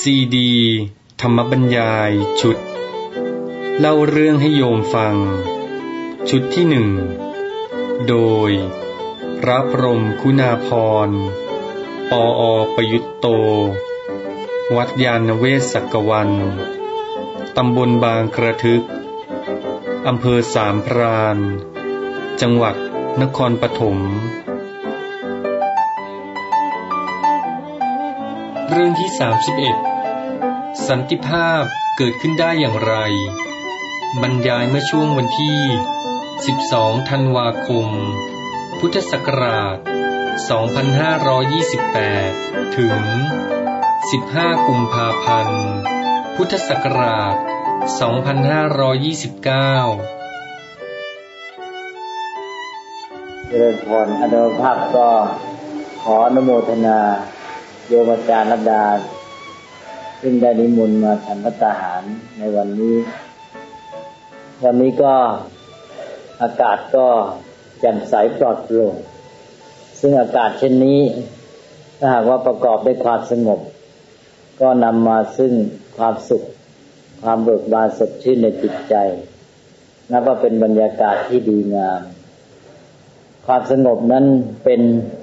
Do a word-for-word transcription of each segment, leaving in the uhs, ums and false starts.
ซีดีธรรมบรรยายชุดเล่าเรื่องให้โยมฟังชุดที่หนึ่งโดยพระพรหมคุณาภรณ์ปออประยุตโตวัดยานเวศกวันตำบลบางกระทึกอำเภอสามพรานจังหวัดนครปฐมเรื่องที่สามสิบเอ็ดสันติภาพเกิดขึ้นได้อย่างไรบรรยายเมื่อช่วงวันที่สิบสองธันวาคมพุทธศักราชสองพันห้าร้อยยี่สิบแปดถึงสิบห้ากุมภาพันธ์พุทธศักราชสองพันห้าร้อยยี่สิบเก้าเจริญพรอนุภาพก็ขออนุโมทนาโยมอาจารย์นัดดาซึ่งได้นิมนต์มาฉันภัตตาหารในวันนี้วันนี้ก็อากาศก็แจ่มใสปลอดโปร่งซึ่งอากาศเช่นนี้ถ้าหากว่าประกอบด้วยความสงบก็นำมาซึ่งความสุขความเบิกบานสดชื่นในจิตใจนับว่าเป็นบรรยากาศที่ดีงามความสงบนั้นเป็น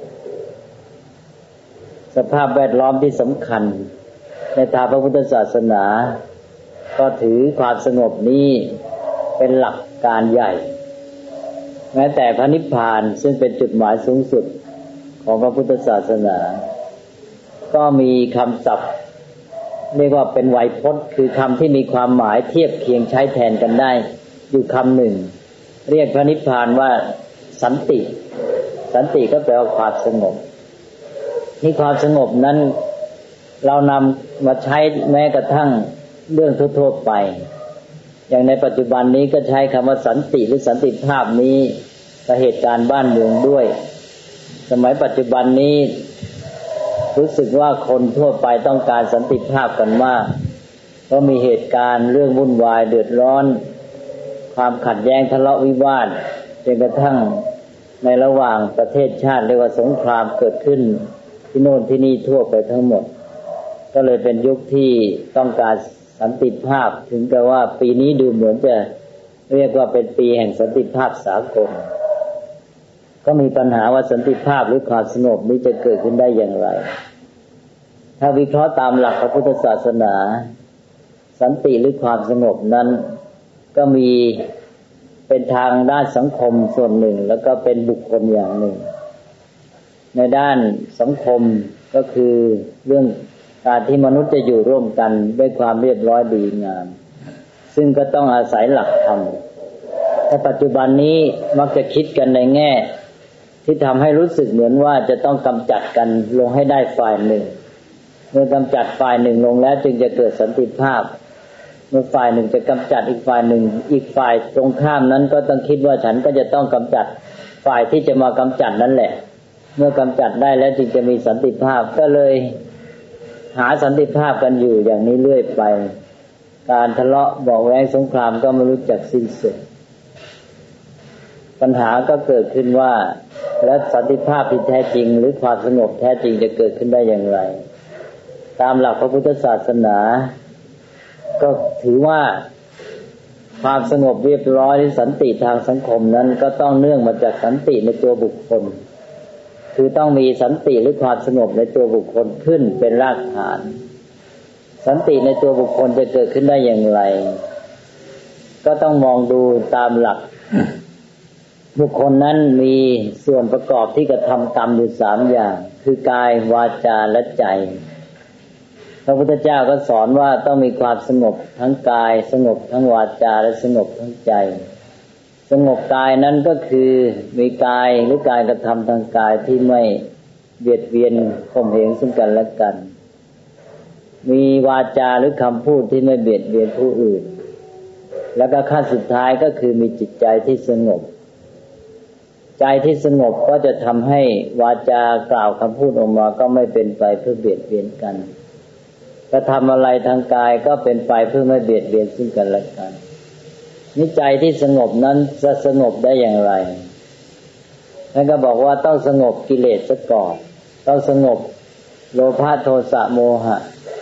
สภาพแวดล้อมที่สำคัญในทางพระพุทธศาสนาก็ถือความสงบนี้เป็นหลักการใหญ่แม้แต่พระนิพพานซึ่งเป็นจุดหมายสูงสุดของพระพุทธศาสนาก็มีคำศัพท์เรียกว่าเป็นไวยพจน์คือคำที่มีความหมายเทียบเคียงใช้แทนกันได้อยู่คำหนึ่งเรียกพระนิพพานว่าสันติสันติก็แปลว่าความสงบนี่ความสงบนั้นเรานำมาใช้แม้กระทั่งเรื่องทั่วๆไปอย่างในปัจจุบันนี้ก็ใช้คำว่าสันติหรือสันติภาพนี้กับเหตุการณ์บ้านเมืองด้วยสมัยปัจจุบันนี้รู้สึกว่าคนทั่วไปต้องการสันติภาพกันมากเพราะมีเหตุการณ์เรื่องวุ่นวายเดือดร้อนความขัดแย้งทะเลาะวิวาทจนกระทั่งในระหว่างประเทศชาติเรียกว่าสงครามเกิดขึ้นที่โน่นที่นี่ทั่วไปทั้งหมดก็เลยเป็นยุคที่ต้องการสันติภาพถึงกับว่าปีนี้ดูเหมือนจะเรียกว่าเป็นปีแห่งสันติภาพสากลก็มีปัญหาว่าสันติภาพหรือความสงบนี้จะเกิดขึ้นได้อย่างไรถ้าวิเคราะห์ตามหลักพระพุทธศาสนาสันติหรือความสงบนั้นก็มีเป็นทางด้านสังคมส่วนหนึ่งแล้วก็เป็นบุคคลอย่างหนึ่งในด้านสังคมก็คือเรื่องการที่มนุษย์จะอยู่ร่วมกันด้วยความเรียบร้อยดีงามซึ่งก็ต้องอาศัยหลักธรรมแต่ปัจจุบันนี้มักจะคิดกันในแง่ที่ทำให้รู้สึกเหมือนว่าจะต้องกำจัดกันลงให้ได้ฝ่ายหนึ่งเมื่อกำจัดฝ่ายหนึ่งลงแล้วจึงจะเกิดสันติภาพเมื่อฝ่ายหนึ่งจะกำจัดอีกฝ่ายหนึ่งอีกฝ่ายตรงข้ามนั้นก็ต้องคิดว่าฉันก็จะต้องกำจัดฝ่ายที่จะมากำจัดนั่นแหละเมื่อกำจัดได้แล้วจึงจะมีสันติภาพก็เลยหาสันติภาพกันอยู่อย่างนี้เรื่อยไปการทะเลาะเบาะแว้งสงครามก็ไม่รู้จักสิ้นสุดปัญหาก็เกิดขึ้นว่าแล้วสันติภาพที่แท้จริงหรือความสงบแท้จริงจะเกิดขึ้นได้อย่างไรตามหลักพระพุทธศาสนาก็ถือว่าความสงบเรียบร้อยหรือสันติทางสังคมนั้นก็ต้องเนื่องมาจากสันติในตัวบุคคลคือต้องมีสันติหรือความสงบในตัวบุคคลขึ้นเป็นรากฐานสันติในตัวบุคคลจะเกิดขึ้นได้อย่างไรก็ต้องมองดูตามหลัก บุคคลนั้นมีส่วนประกอบที่กระทำกรรมอยู่สามอย่างคือกายวาจาและใจพระพุทธเจ้าก็สอนว่าต้องมีความสงบทั้งกายสงบทั้งวาจาและสงบทั้งใจสงบกายนั้นก็คือมีกายหรือการกระทำทางกายที่ไม่เบียดเบียนข่มเหงซึ่งกันและกันมีวาจาหรือคำพูดที่ไม่เบียดเบียนผู้อื่นแล้วก็ขั้นสุดท้ายก็คือมีจิตใจที่สงบใจที่สงบก็จะทำให้วาจากล่าวคำพูดออกมาก็ไม่เป็นไปเพื่อเบียดเบียนกันกระทำอะไรทางกายก็เป็นไปเพื่อไม่เบียดเบียนซึ่งกันและกันนิจใจที่สงบนั้นจะสงบได้อย่างไรท่านก็บอกว่าต้องสงบกิเลสซะก่อนต้องสงบโลภะโทสะโมหะ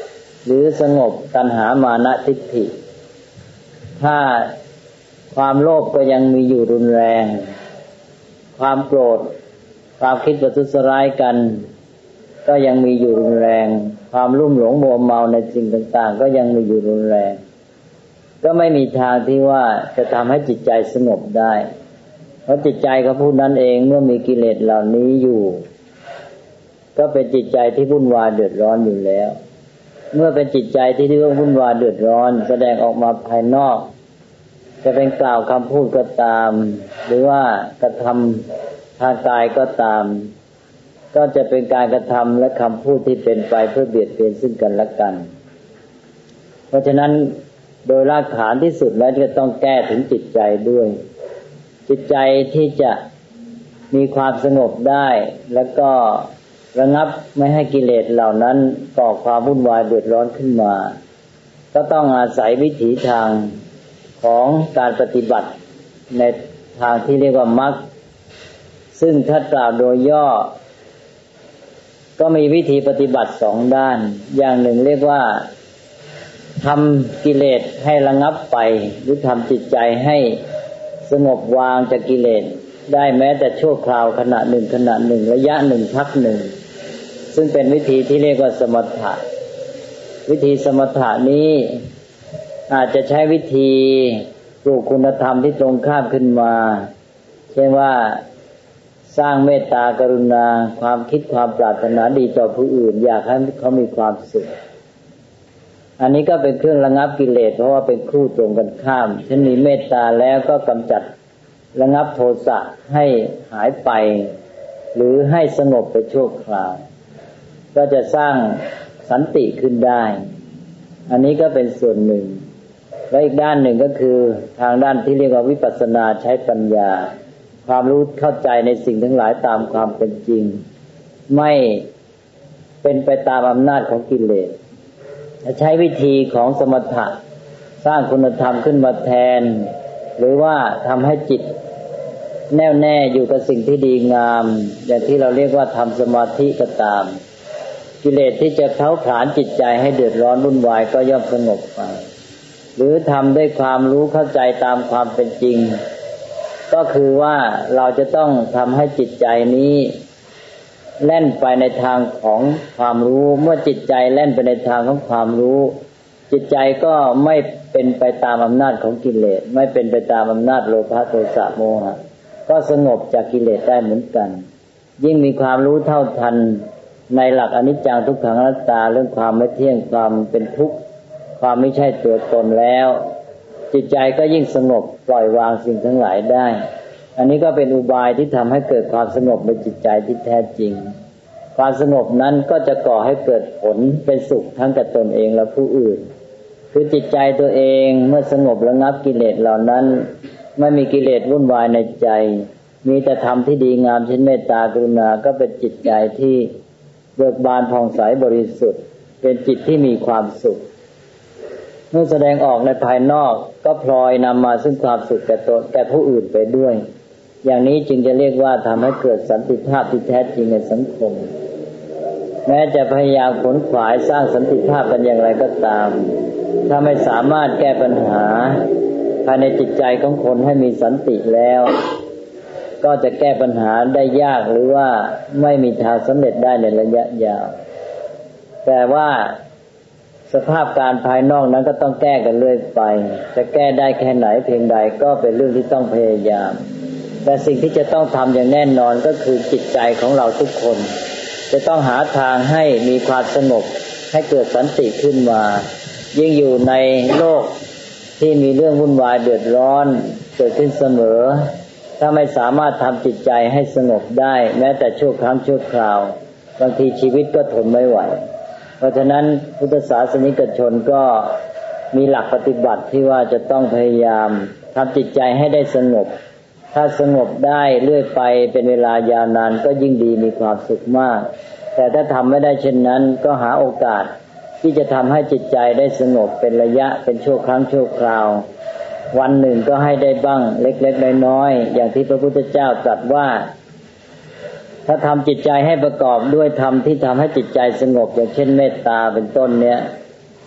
หรือสงบตัณหามานะทิฏฐิถ้าความโลภก็ยังมีอยู่รุนแรงความโกรธความคิดประทุษร้ายกันก็ยังมีอยู่รุนแรงความลุ่มหลงมัวเมาในสิ่งต่างๆก็ยังมีอยู่รุนแรงก็ไม่มีทางที่ว่าจะทำให้จิตใจสงบได้เพราะจิตใจของผู้นั้นเองเมื่อมีกิเลสเหล่านี้อยู่ก็เป็นจิตใจที่วุ่นวายเดือดร้อนอยู่แล้วเมื่อเป็นจิตใจที่วุ่นวายเดือดร้อนแสดงออกมาภายนอกจะเป็นกล่าวคำพูดก็ตามหรือว่ากระทำทางกายก็ตามก็จะเป็นการกระทำและคำพูดที่เป็นไปเพื่อเบียดเบียนซึ่งกันและกันเพราะฉะนั้นโดยรากฐานที่สุดแล้วจะต้องแก้ถึงจิตใจด้วยจิตใจที่จะมีความสงบได้แล้วก็ระงับไม่ให้กิเลสเหล่านั้นก่อความวุ่นวายเดือดร้อนขึ้นมาก็ต้องอาศัยวิถีทางของการปฏิบัติในทางที่เรียกว่ามรรคซึ่งถ้ากล่าวโดยย่อก็มีวิธีปฏิบัติสองด้านอย่างหนึ่งเรียกว่าทำกิเลสให้ระงับไปหรือทำจิตใจให้สงบวางจากกิเลสได้แม้แต่ชั่วคราวขณะหนึ่งขณะหนึ่งระยะหนึ่งพักหนึ่งซึ่งเป็นวิธีที่เรียกว่าสมถะวิธีสมถะนี้อาจจะใช้วิธีปลูกคุณธรรมที่ตรงข้ามขึ้นมาเช่นว่าสร้างเมตตากรุณาความคิดความปรารถนาดีต่อผู้อื่นอยากให้เขามีความสุขอันนี้ก็เป็นเครื่องระงับกิเลสเพราะว่าเป็นคู่ตรงกันข้ามเช่นมีเมตตาแล้วก็กำจัดระงับโทสะให้หายไปหรือให้สงบไปชั่วคราวก็จะสร้างสันติขึ้นได้อันนี้ก็เป็นส่วนหนึ่งและอีกด้านหนึ่งก็คือทางด้านที่เรียกว่าวิปัสสนาใช้ปัญญาความรู้เข้าใจในสิ่งทั้งหลายตามความเป็นจริงไม่เป็นไปตามอำนาจของกิเลสใช้วิธีของสมถะสร้างคุณธรรมขึ้นมาแทนหรือว่าทำให้จิตแน่วแน่อยู่กับสิ่งที่ดีงามอย่างที่เราเรียกว่าทำสมาธิก็ตามกิเลสที่จะเผาผลาญจิตใจให้เดือดร้อนวุ่นวายก็ย่อมสงบไปหรือทำด้วยความรู้เข้าใจตามความเป็นจริงก็คือว่าเราจะต้องทำให้จิตใจนี้แล่นไปในทางของความรู้เมื่อจิตใจแล่นไปในทางของความรู้จิตใจก็ไม่เป็นไปตามอำนาจของกิเลสไม่เป็นไปตามอำนาจโลภะโทสะโมหะก็สงบจากกิเลสได้เหมือนกันยิ่งมีความรู้เท่าทันในหลักอนิจจังทุกขังอนัตตาเรื่องความไม่เที่ยงความเป็นทุกข์ความไม่ใช่ตัวตนแล้วจิตใจก็ยิ่งสงบปล่อยวางสิ่งทั้งหลายได้อันนี้ก็เป็นอุบายที่ทำให้เกิดความสงบในจิตใจที่แท้จริงความสงบนั้นก็จะก่อให้เกิดผลเป็นสุขทั้งกับตนเองและผู้อื่นคือจิตใจตัวเองเมื่อสงบระงับกิเลสเหล่านั้นไม่มีกิเลสวุ่นวายในใจมีแต่ธรรมที่ดีงามเช่นเมตตากรุณาก็เป็นจิตใจที่เบิกบานผ่องใสบริสุทธิ์เป็นจิตที่มีความสุขเมื่อแสดงออกในภายนอกก็พลอยนำมาซึ่งความสุขแก่ตนแก่ผู้อื่นไปด้วยอย่างนี้จึงจะเรียกว่าทำให้เกิดสันติภาพที่แท้จริงในสังคมแม้จะพยายามขนขวายสร้างสันติภาพกันอย่างไรก็ตามถ้าไม่สามารถแก้ปัญหาภายในจิตใจของคนให้มีสันติแล้วก็จะแก้ปัญหาได้ยากหรือว่าไม่มีทางสำเร็จได้ในระยะยาวแต่ว่าสภาพการภายนอกนั้นก็ต้องแก้กันเรื่อยไปจะแก้ได้แค่ไหนเพียงใดก็เป็นเรื่องที่ต้องพยายามแต่สิ่งที่จะต้องทำอย่างแน่นอนก็คือจิตใจของเราทุกคนจะต้องหาทางให้มีความสงบให้เกิดสันติขึ้นมายิ่งอยู่ในโลกที่มีเรื่องวุ่นวายเดือดร้อนเกิดขึ้นเสมอถ้าไม่สามารถทำจิตใจให้สงบได้แม้แต่ชั่วครั้งชั่วคราวบางทีชีวิตก็ทนไม่ไหวเพราะฉะนั้นพุทธศาสนิกชนก็มีหลักปฏิบัติที่ว่าจะต้องพยายามทำจิตใจให้ได้สงบถ้าสงบได้เรื่อยไปเป็นเวลายาวนานก็ยิ่งดีมีความสุขมากแต่ถ้าทำไม่ได้เช่นนั้นก็หาโอกาสที่จะทำให้จิตใจได้สงบเป็นระยะเป็นชั่วครั้งชั่วคราววันหนึ่งก็ให้ได้บ้างเล็กๆน้อยๆอย่างที่พระพุทธเจ้าตรัสว่าถ้าทำจิตใจให้ประกอบด้วยธรรมที่ทำให้จิตใจสงบอย่างเช่นเมตตาเป็นต้นเนี้ย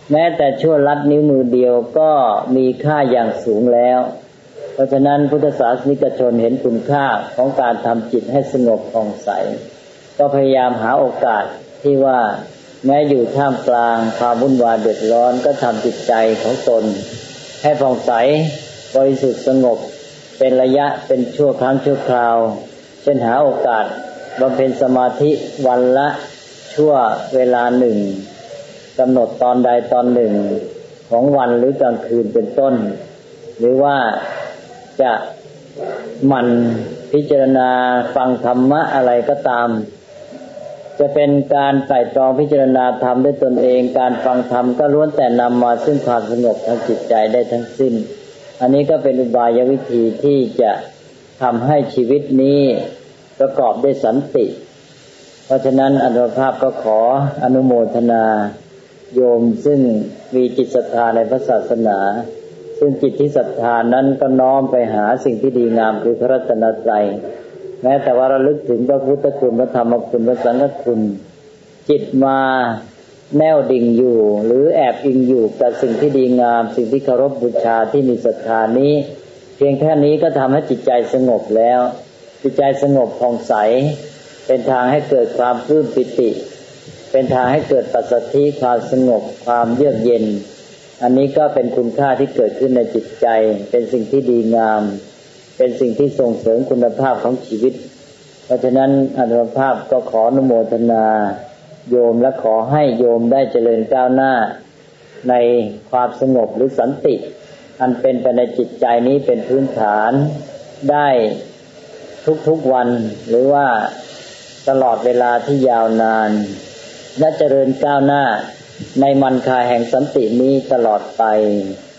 แม้แต่ชั่วลัดนิ้วมือเดียวก็มีค่าอย่างสูงแล้วเพราะฉะนั้นพุทธศาสนิกชนเห็นคุณค่าของการทำจิตให้สงบผ่องใสก็พยายามหาโอกาสที่ว่าแม้อยู่ท่ามกลางความวุ่นวายเดือดร้อนก็ทำจิตใจของตนให้ผ่องใสบริสุทธิ์สงบเป็นระยะเป็นชั่วครั้งชั่วคราวเช่นหาโอกาสบำเพ็ญสมาธิวันละชั่วเวลาหนึ่งกำหนดตอนใดตอนหนึ่งของวันหรือกลางคืนเป็นต้นหรือว่าจะหมั่นพิจารณาฟังธรรมะอะไรก็ตามจะเป็นการไตร่ตรองพิจารณาธรรมด้วยตนเองการฟังธรรมก็ล้วนแต่นำมาซึ่งความสงบทางจิตใจได้ทั้งสิ้นอันนี้ก็เป็นอุบายวิธีที่จะทำให้ชีวิตนี้ประกอบด้วยสันติเพราะฉะนั้นอาตมาภาพก็ขออนุโมทนาโยมซึ่งมีจิตศรัทธาในพระศาสนาซึ่งจิตที่ศรัทธานั้นก็น้อมไปหาสิ่งที่ดีงามคือพระรัตนตรัยแม้แต่ว่าระลึกถึงพระพุทธคุณพระธรรมคุณพระสังฆคุณจิตมาแน่วดิ่งอยู่หรือแอบอิงอยู่กับสิ่งที่ดีงามสิ่งที่เคารพบูชาที่มีศรัทธานี้เพียงแค่นี้ก็ทำให้จิตใจสงบแล้วจิตใจสงบผ่องใสเป็นทางให้เกิดความปลื้มปิติเป็นทางให้เกิดปัสสัทธิความสงบความเยือกเย็นอันนี้ก็เป็นคุณค่าที่เกิดขึ้นในจิตใจเป็นสิ่งที่ดีงามเป็นสิ่งที่ส่งเสริมคุณภาพของชีวิตเพราะฉะนั้นอาตมาภาพก็ขออนุโมทนาโยมและขอให้โยมได้เจริญก้าวหน้าในความสงบหรือสันติอันเป็นไปในจิตใจนี้เป็นพื้นฐานได้ทุกๆวันหรือว่าตลอดเวลาที่ยาวนานและเจริญก้าวหน้าในมรรคาแห่งสันตินี้ตลอดไป